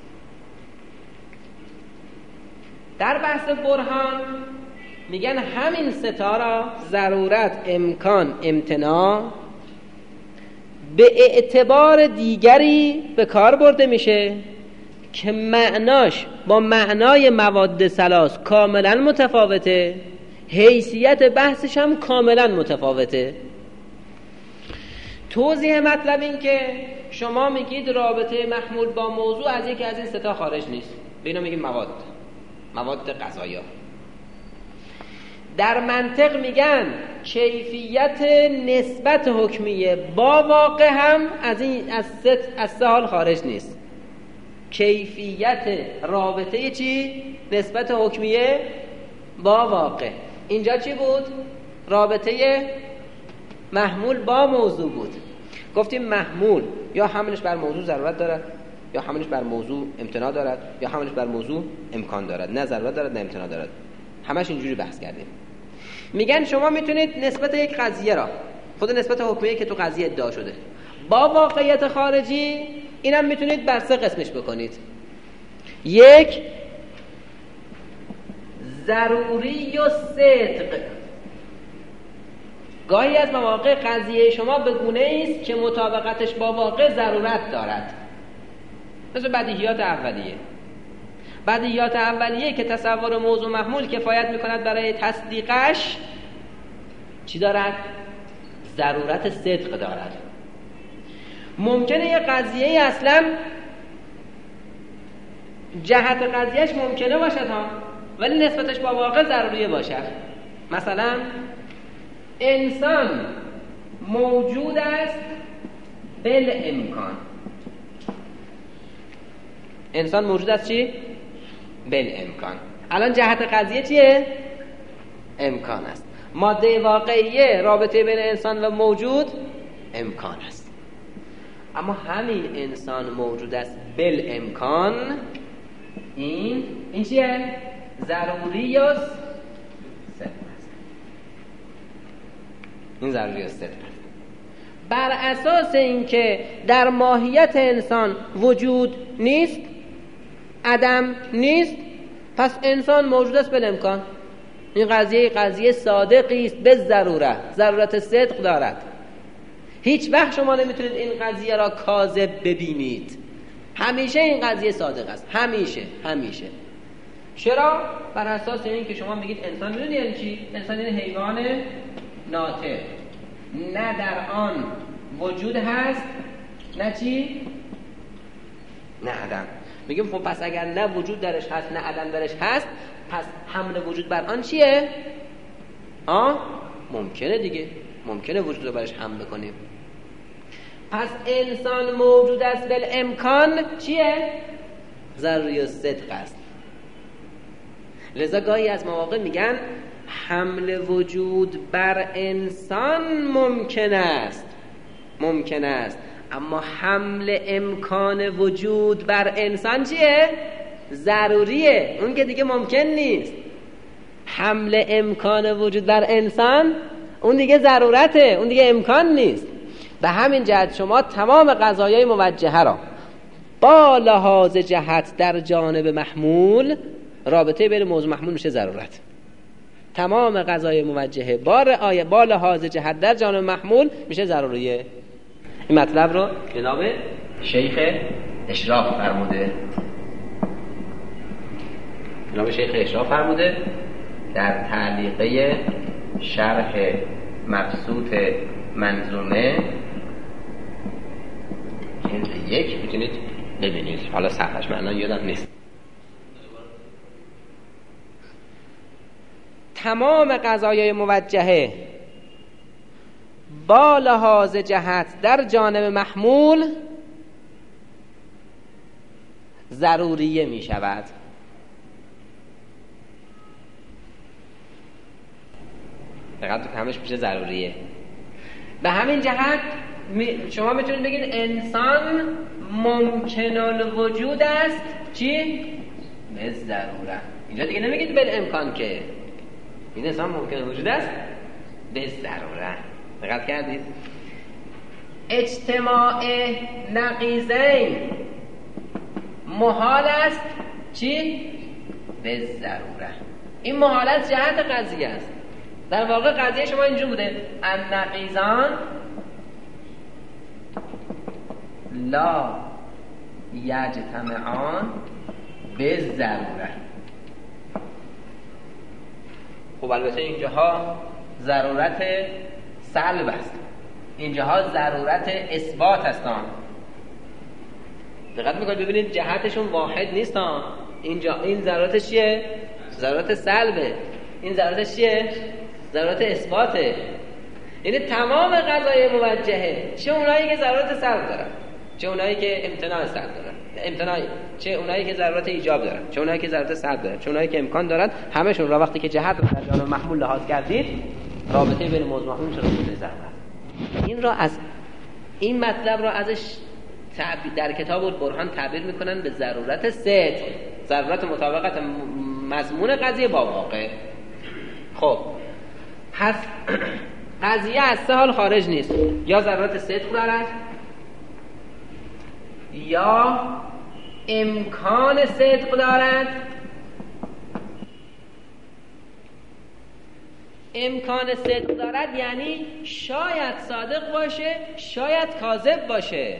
در بحث برهان میگن همین ستا را ضرورت، امکان، امتناع به اعتبار دیگری به کار برده میشه که معناش با معنای مواد ثلاث کاملا متفاوته، حیثیت بحثش هم کاملا متفاوته. توضیح مطلب این که شما میگید رابطه محمول با موضوع از یکی از این ستا خارج نیست، به اینا میگیم مواد، مواد غذایا. در منطق میگن کیفیت نسبت حکمیه با واقع هم از این از سه از سه حال خارج نیست. کیفیت رابطه چی؟ نسبت حکمیه با واقع. اینجا چی بود؟ رابطه محمول با موضوع بود. گفتیم محمول یا حملش بر موضوع ضرورت دارد، یا حملش بر موضوع امتناع دارد، یا حملش بر موضوع امکان دارد، نه ضرورت دارد نه امتناع دارد. همش اینجوری بحث کردیم. میگن شما میتونید نسبت یک قضیه را، خود نسبت حکمیه که تو قضیه ادعا شده، با واقعیت خارجی، اینم میتونید بر سه قسمش بکنید. یک، ضروری و صدق. گاهی از مواقع قضیه شما به گونه است که مطابقتش با واقع ضرورت دارد، مثل بدیهیات اولیه. بدیهیات اولیه که تصور موضوع محمول کفایت میکند برای تصدیقش چی دارد؟ ضرورت صدق دارد. ممکنه یه قضیه اصلا جهت قضیهش ممکنه باشد ها، ولی نسبتش با واقع ضروریه باشد. مثلا انسان موجود است بالامکان. انسان موجود است چی؟ بالامکان. الان جهت قضیه چیه؟ امکان است. ماده واقعیه رابطه بین انسان و موجود امکان است. اما همین انسان موجود است بالامکان، این این چیه؟ ضروری است. این ضروری است. بر اساس اینکه در ماهیت انسان وجود نیست، عدم نیست، پس انسان موجود است بالامکان. این قضیه قضیه صادقی است به ضرورت، ضرورت صدق دارد. هیچ وقت شما نمیتونید این قضیه را کاذب ببینید. همیشه این قضیه صادق است، همیشه همیشه. چرا؟ بر اساس این که شما میگید انسان، میدونید یعنی چی؟ انسان این حیوان ناطق، نه در آن وجود هست نه چی؟ نه عدم. میگیم خب پس اگر نه وجود درش هست نه عدم درش هست، پس حمل وجود بر آن چیه؟ آه؟ ممکنه دیگه، ممکنه وجود رو برش حمل کنیم. پس انسان موجود است بالامکان چیه؟ ضروری و صدق است. لذا گاهی از مواقع میگن حمل وجود بر انسان ممکن است، ممکن است، اما حمل امکان وجود بر انسان چیه؟ ضروریه. اون که دیگه ممکن نیست. حمل امکان وجود بر انسان اون دیگه ضرورته، اون دیگه امکان نیست. به همین جهت شما تمام قضایای موجهه را با لحاظ جهت در جانب محمول، رابطه بین موضوع محمول میشه ضرورت. تمام قضای موجهه با رعایت با لحاظ جهت در جانب محمول میشه ضروریه. این مطلب رو جناب شیخ اشراف فرموده جناب شیخ اشراف فرموده در تعلیقه شرح مبسوط منظومه جلد یک میتونید ببینید. حالا صفحش من الان یادم نیست. تمام قضایای موجهه با لحاظ جهت در جانب محمول ضروریه می شود. دقیقا تو همش میشه ضروریه. به همین جهت شما میتونید بگید انسان ممکن الوجود است چی؟ به ضرورت. اینجا دیگه نمیگید به امکان که این انسان ممکن الوجود است به ضرورت. دقت کردید؟ اجتماع نقیضین محال است چی؟ به ضرورت. این محالت جهت قضیه است. در واقع قضیه شما اینجور بوده النقیضان لا یجتمعان به ضرورت. خب البته اینجاها ضرورت سلب است، اینجاها ضرورت اثبات هستند. دقت میکنید ببینید جهتشون واحد نیستن. اینجا این ضرورتش چیه؟ ضرورت سلبه. این ضرورتش چیه؟ ضرورت اثباته. یعنی تمام قضایای موجهه، چه اونایی که ضرورت سلب دارن، چه اونایی که امتناع سلب دارن، امتناع، چه اونایی که ضرورت ایجاب دارن، چه اونایی که ضرورت سلب دارن، چه اونایی که امکان دارن، همشون را وقتی که جهت رو در جانب محمول لحاظ کردید، رابطه بین موضوع محمول میشه رابطه ضرورت. این را از این مطلب را ازش در کتاب البرهان تعبیر میکنن به ضرورت صدق، ضرورت مطابقت مضمون قضیه با واقع. خب پس قضیه از سه حال خارج نیست، یا ضرورت صدق دارد یا امکان صدق دارد. امکان صدق دارد یعنی شاید صادق باشه، شاید کاذب باشه.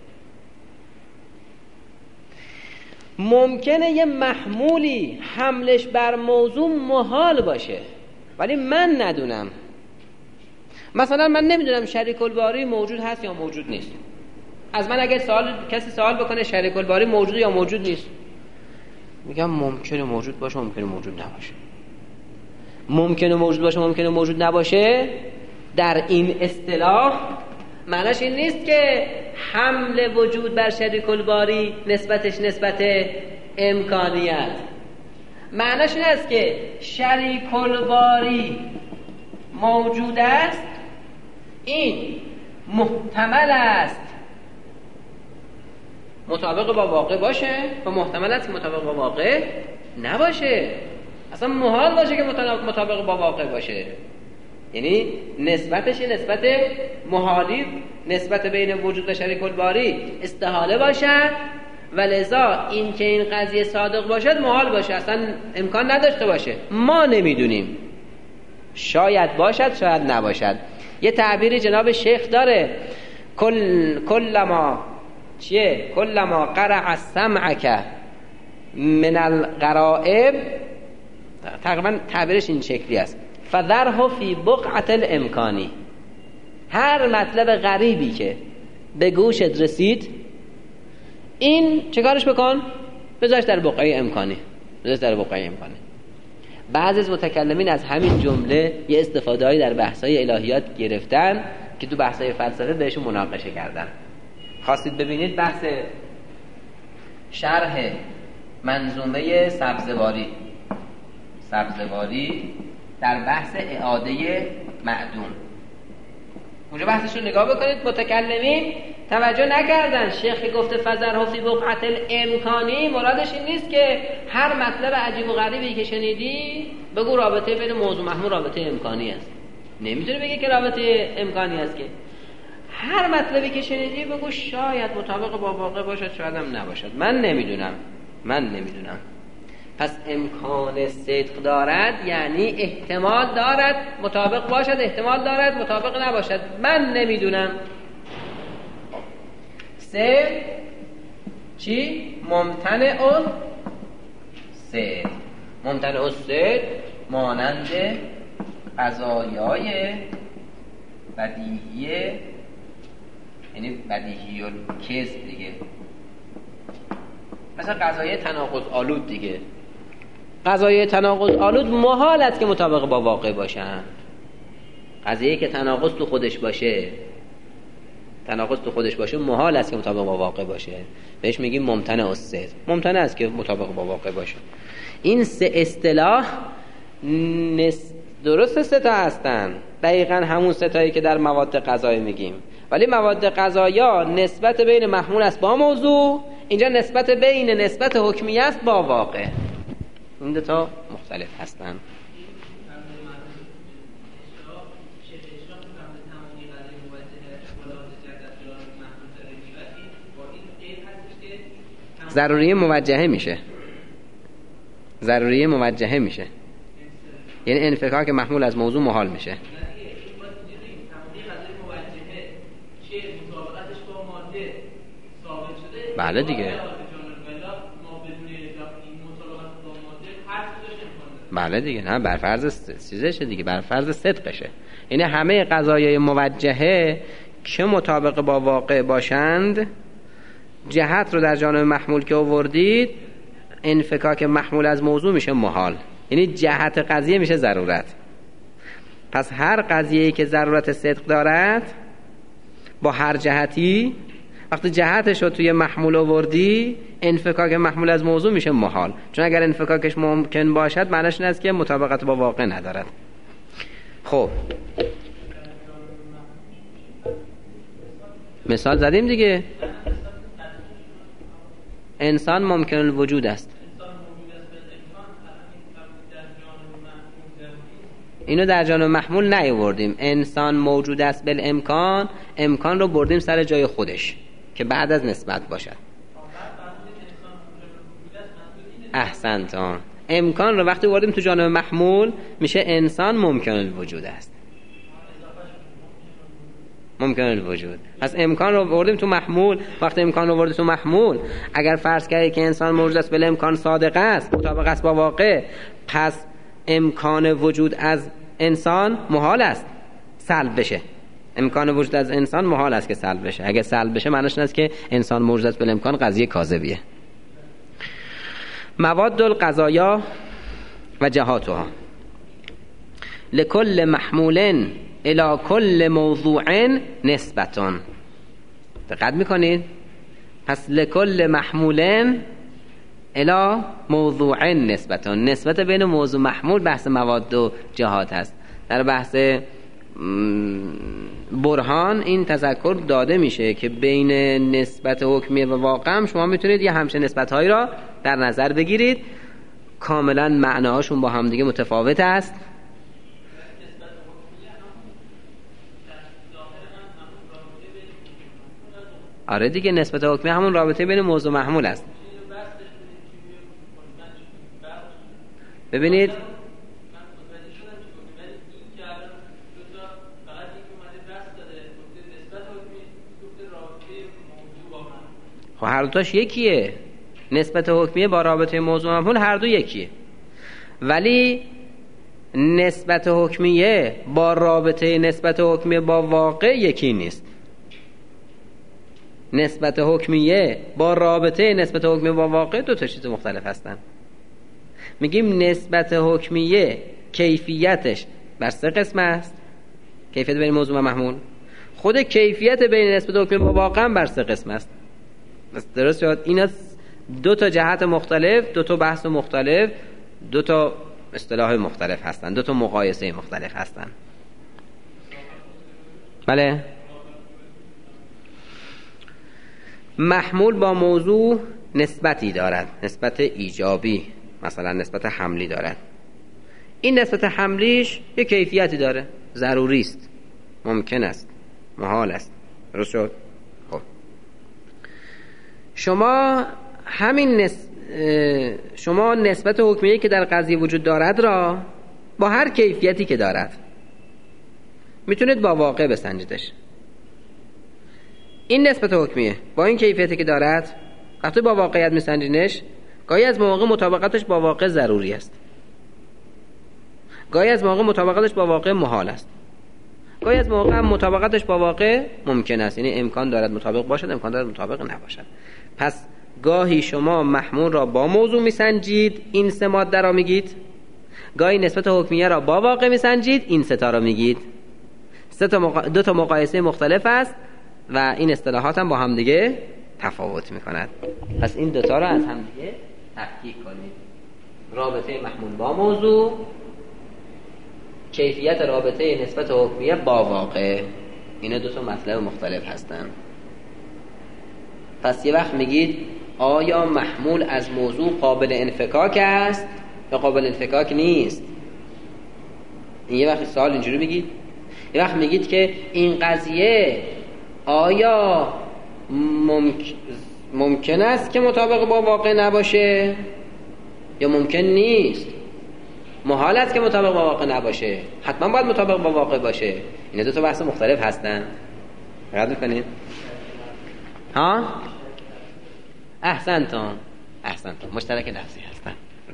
ممکنه یه محمولی حملش بر موضوع محال باشه ولی من ندونم. مثلا من نمیدونم شریک الباری موجود هست یا موجود نیست. از من اگه سوال کسی سوال بکنه شریک الباری موجود یا موجود نیست، میگم ممکنه موجود باشه، ممکنه موجود نباشه. ممکنه موجود باشه، ممکنه موجود نباشه در این اصطلاح معناش این نیست که حمل وجود بر شریک الباری نسبتش نسبت امکانیت. معناش این است که شریک الباری موجود است، این محتمل است مطابق با واقع باشه و محتمل است مطابق با واقع نباشه. اصلا محال باشه که مطابق با واقع باشه. یعنی نسبتش نسبت محالی، نسبت بین وجود و شریک الباری استحاله باشد و لذا این که این قضیه صادق باشد محال باشه، اصلا امکان نداشته باشه. ما نمیدونیم، شاید باشد شاید نباشد. یه تعبیری جناب شیخ داره کل کلما چیه کلما قرع السمعک من الغرائب، تقریبا تعبیرش این شکلی است فذره فی بقعة الامکانی. هر مطلب غریبی که به گوشت رسید این چه کارش بکن؟ بذارش در بقعه امکانی، بذارش در بقعه امکانی. بعضی از متکلمین از همین جمله یه استفاده‌ای در بحث‌های الهیات گرفتن که تو بحث‌های فلسفه بهشون مناقشه کردن. خواستید ببینید بحث شرح منظومه سبزواری سبزواری در بحث اعاده معدوم، اونجا بحثش رو نگاه بکنید. متکلمین توجه نکردن. شیخ گفته فذره فی بقعة الامکانی، مرادش این نیست که هر مطلب عجیب و غریبی که شنیدی بگو رابطه بین موضوع محمول رابطه امکانی است. نمیتونه بگه که رابطه امکانی است، که هر مطلبی که شنیدی بگو شاید مطابق با واقع باشد شاید هم نباشد. من نمیدونم من نمیدونم پس امکان صدق دارد یعنی احتمال دارد مطابق باشد، احتمال دارد مطابق نباشد. من نمیدونم. سه چی؟ ممتنع الصدق. ممتنع الصدق مانند قضایای بدیهیه، یعنی بدیهی الکذب دیگه، مثلا قضایای تناقض آلود دیگه. قضایای تناقض آلود محال است که مطابق با واقع باشن. قضیه‌ای که تناقض تو خودش باشه تناقض تو خودش باشه محال است که مطابق با واقع باشه. بهش میگیم ممتنع الصدق. ممتنع است که مطابق با واقع باشه. این سه اصطلاح نس... درست سه تا هستن، دقیقاً همون سه تایی که در مواد غذایی میگیم، ولی مواد غذایا نسبت بین محمول است با موضوع، اینجا نسبت بین نسبت حکمی است با واقع. این دو تا مختلف هستن. ضروری موجهه میشه ضروری موجهه میشه یعنی انفکاک محمول از موضوع محال میشه. بله دیگه، بله دیگه، نه بر فرض چیزشه دیگه، بر فرض صدقشه. یعنی همه قضایای موجهه که مطابق با واقع باشند، جهت رو در جانب محمول که آوردید، انفکاک محمول از موضوع میشه محال، یعنی جهت قضیه میشه ضرورت. پس هر قضیه‌ای که ضرورت صدق دارد با هر جهتی، وقتی جهتش رو توی محمول آوردی، انفکاک محمول از موضوع میشه محال، چون اگر انفکاکش ممکن باشد معنیش این است که مطابقت با واقع ندارد. خب مثال زدیم دیگه، انسان ممکن الوجود است. اینو در جانب محمول نیاوردیم. انسان موجود است بالامکان، امکان رو بردیم سر جای خودش که بعد از نسبت باشد. احسنت. آن امکان رو وقتی بردیم تو جانب محمول میشه انسان ممکن الوجود است، ممکن الوجود. پس امکان رو بردیم تو محمول. وقتی امکان رو بردیم تو محمول، اگر فرض کردی که انسان موجود است بالامکان صادق است، مطابق است با واقع، پس امکان وجود از انسان محال است سلب بشه. امکان وجود از انسان محال است که سلب بشه. اگه سلب بشه معنیش این است که انسان موجود است بالامکان قضیه کاذبیه. مواد القضایا و جهاتها لکل محمول الی کل موضوع نسبتون. دقت میکنید؟ پس لکل محمول الی موضوع نسبتون، نسبت بین موضوع محمول بحث مواد و جهات هست. در بحث برهان این تذکر داده میشه که بین نسبت حکمی و واقع هم شما میتونید یه همچین نسبت‌هایی را در نظر بگیرید، کاملا معناهاشون با هم دیگه متفاوت است. آره دیگه، نسبت حکمی همون رابطه بین موضوع و محمول است. ببینید خب هر دوتاش یکیه، نسبت حکمیه با رابطه موضوع و محمول هر دو یکیه، ولی نسبت حکمیه با رابطه نسبت حکمیه با واقع یکی نیست. نسبت حکمیه با رابطه نسبت حکمیه با واقع دو تا چیز مختلف هستن. میگیم نسبت حکمیه کیفیتش بر سه قسم است، کیفیت بین موضوع و محمول. خود کیفیت بین نسبت حکمیه با واقع هم بر سه قسم است. درست شد؟ اینا دو تا جهت مختلف، دو تا بحث مختلف، دو تا اصطلاح مختلف هستن، دو تا مقایسه مختلف هستن. بله. محمول با موضوع نسبتی دارد، نسبت ایجابی، مثلا نسبت حملی دارد. این نسبت حملیش یک کیفیتی داره، ضروری است، ممکن است، محال است. درست شد؟ خب شما همین نس... شما نسبت حکمیه که در قضیه وجود دارد را با هر کیفیتی که دارد میتونید با واقع بسنجیدش. این نسبت حکمیه با این کیفیتی که دارد وقتی با واقعیت میسنجینش، گاهی از مواقع مطابقتش با واقع ضروری است، گاهی از مواقع مطابقتش با واقع محال است، گاهی از مواقع مطابقتش با واقع ممکن است، یعنی امکان دارد مطابق باشد، امکان دارد مطابق نباشد. پس گاهی شما محمول را با موضوع میسنجید، این سه ماده را میگید، گاهی نسبت حکمیه را با واقع میسنجید، این سه تا را میگید. سه تا مقا... دو تا مقایسه مختلف است و این اصطلاحات هم با هم دیگه تفاوت میکند. پس این دو تا را از هم دیگه تفکیک کنید. رابطه محمول با موضوع، کیفیت رابطه نسبت حکمیه با واقع، اینا دو تا مطلب مختلف هستند. پس یه وقت میگید آیا محمول از موضوع قابل انفکاک است یا قابل انفکاک نیست؟ این یه وقت سوال اینجوری بگید. یه وقت میگید که این قضیه آیا ممکن, ممکن است که مطابق با واقع نباشه یا ممکن نیست؟ محال است که مطابق با واقع نباشه، حتما باید مطابق با واقع باشه. اینا دو تا بحث مختلف هستن. رد میکنید؟ ها؟ احسنتون احسنتون مشترک لفظی هستن.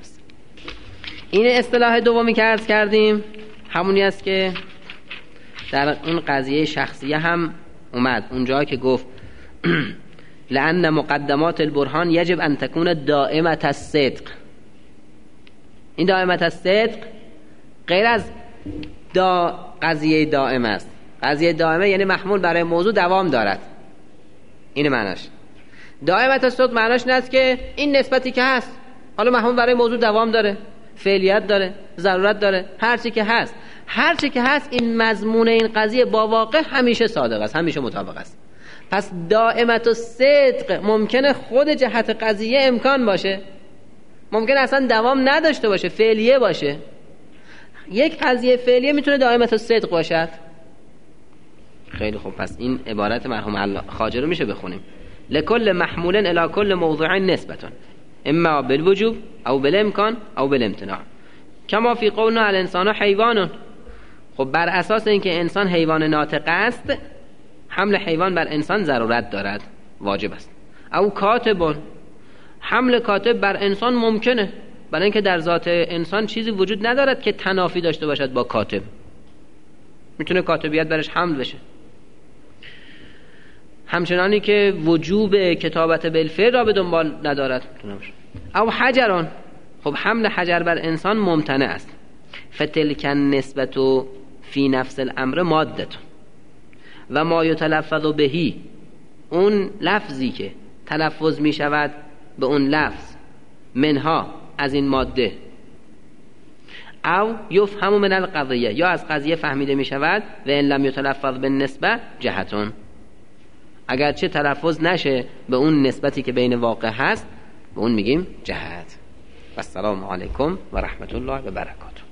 این اصطلاح دومی که عرض کردیم همونی است که در این قضیه شخصیه هم اومد، اونجا که گفت لأن مقدمات البرهان یجب ان تکون دائمة الصدق. این دائمة الصدق غیر از دا قضیه دائم است. قضیه دائمه یعنی محمول برای موضوع دوام دارد، این معناش. دائمة الصدق معناش این است که این نسبتی که هست حالا محمول برای موضوع دوام داره، فعلیت داره، ضرورت داره، هر چی که هست هر چی که هست این مضمون این قضیه با واقع همیشه صادق است، همیشه مطابق است. پس دائمة الصدق ممکنه خود جهت قضیه امکان باشه، ممکنه اصلا دوام نداشته باشه، فعلیه باشه. یک قضیه فعلیه میتونه دائمة الصدق باشد. خیلی خوب، پس این عبارت مرحوم خواجه رو میشه بخونیم. لکل محمول الی کل موضوع نسبتون اما بالوجوب او بالامکان او بالامتناع کما فی قولنا الانسان حیوان. خب بر اساس اینکه انسان حیوان ناطق است، حمل حیوان بر انسان ضرورت دارد، واجب است. او کاتب، حمل کاتب بر انسان ممکنه، برای اینکه در ذات انسان چیزی وجود ندارد که تنافی داشته باشد با کاتب، میتونه کاتبیت برش حمل بشه. همچنانی که وجوب کتابت بالفعل را به دنبال ندارد. او حجران، خب حمل حجر بر انسان ممتنع است. فتلک النسبت فی نفس الامر مادت و ما یتلفظ بهی، اون لفظی که تلفظ می شود به اون لفظ منها از این ماده، او یفهم من القضیه، یا از قضیه فهمیده می شود و ان لم یتلفظ بالنسبه جهتون، اگرچه تلفظ نشه به اون نسبتی که بین واقع هست، به اون میگیم جهت. و السلام علیکم و رحمت الله و برکاته.